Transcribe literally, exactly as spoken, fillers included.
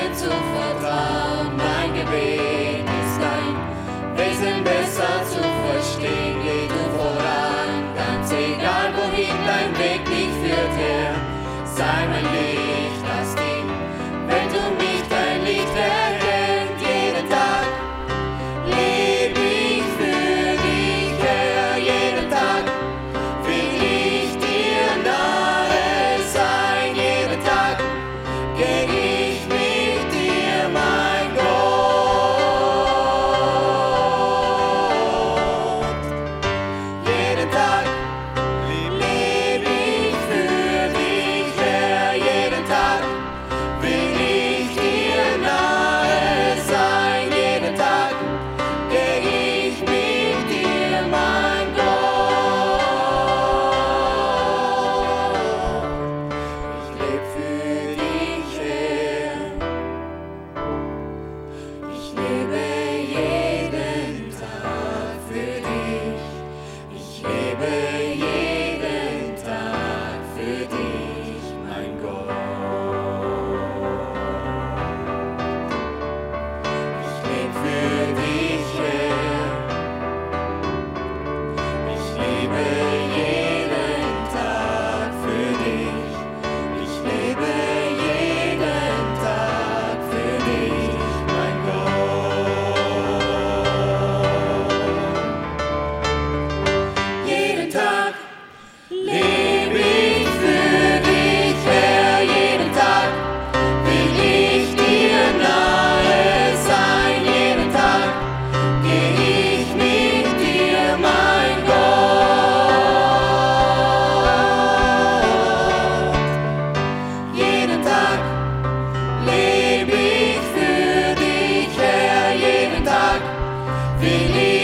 dir zu vertrauen. Mein Gebet ist dein Wesen besser zu verstehen. Geh du voran, ganz egal wohin dein Weg mich führt, Herr. Sei mein Licht, das dient, wenn du mich dein Licht erkennt. Jeden Tag lebe ich für dich, Herr. Jeden Tag will ich dir nahe sein. Jeden Tag geh ich mit dir, mein Gott. Jeden Tag lebe ich für dich, Herr. Jeden Tag will ich dir nahe sein. Jeden Tag geh ich mit dir, mein Gott. Ich leb für dich, Herr. Ich lebe jeden Tag für dich. Ich lebe jeden Tag für dich, mein Gott. Ich leb für dich, Herr. Ich lebe jeden Tag für dich. Ich lebe jeden Tag für dich, mein Gott. Jeden Tag lebe ich für dich, Herr. Jeden Tag will ich dir nahe sein. Jeden Tag geh ich mit dir, mein Gott. Jeden Tag lebe ich für dich, Herr. Jeden Tag will ich